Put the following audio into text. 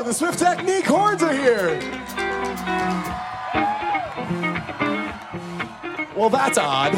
the Swift Technique horns are here. Well, that's odd.